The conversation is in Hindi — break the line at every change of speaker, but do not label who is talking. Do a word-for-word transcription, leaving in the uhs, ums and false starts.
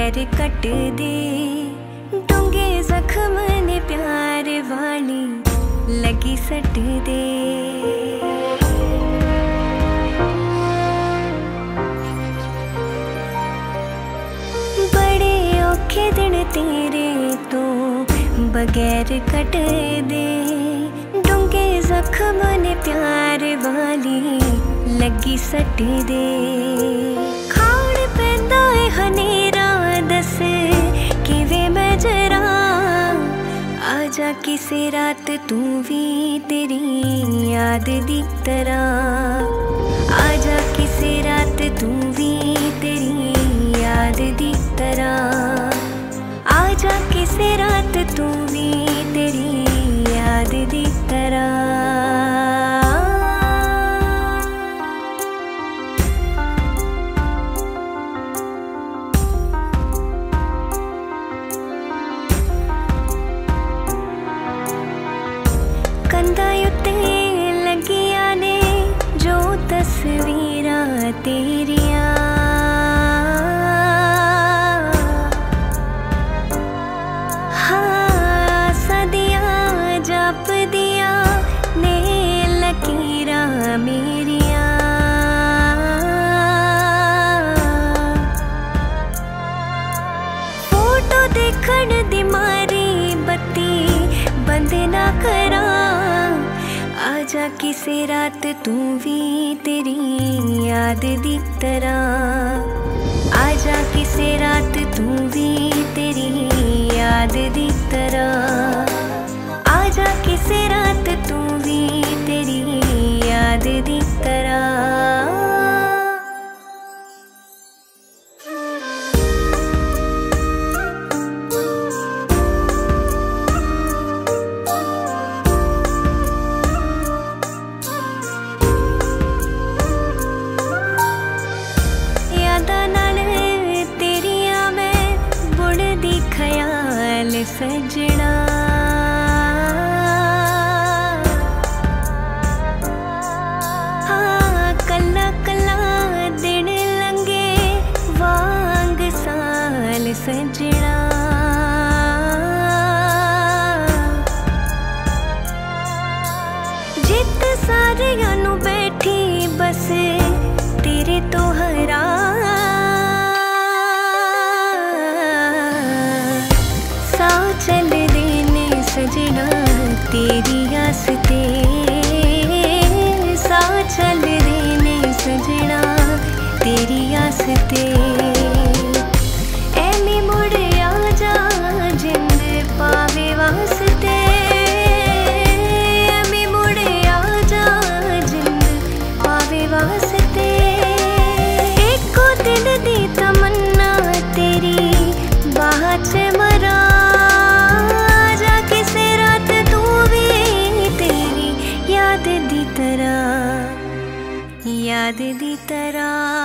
बगैर कट दे, डूंगे जख्म ने प्यार वाली लगी सट दे। बड़े औखे दिन तेरे तो बगैर कट दे, डूंगे जख्म ने प्यार वाली लगी सट दे। खाण पैंदा है हनेरा दस किवें मैं जरा, आजा किसे रात तू भी तेरी याद दी तरह। आजा किसे रात तू भी तेरी याद दी तरह। आजा किसे रात तू भी तेरी याद दी तरह। कंधा उत्ते लगिया ने जो तस्वीरां तेरिया, हाँ सदिया जप दिया ने लकीरां मेरिया। फोटो देखण दी मारी बत्ती बंद ना करा, आजा किसे रात तू भी तेरी याद दी तरह। आजा किसे रात तू भी तेरी याद दी तरह। आजा किसे रात तू भी तेरी याद दी तरह। सजना हाँ कला कला दिन लंगे वांग साल सजना। जित सारियां नू बैठी बस तेरे तो हरा, चल देने सजना तेरी आस ते। सा चल देने सजना तेरी आस ते। ऐमी मुड़ आजा जिंद पावे वास्ते। ऐमी मुड़ आजा जिंद पावे वास्ते। एको दिल दी तमन्ना तेरी बाह च मरा, याद दी तरह।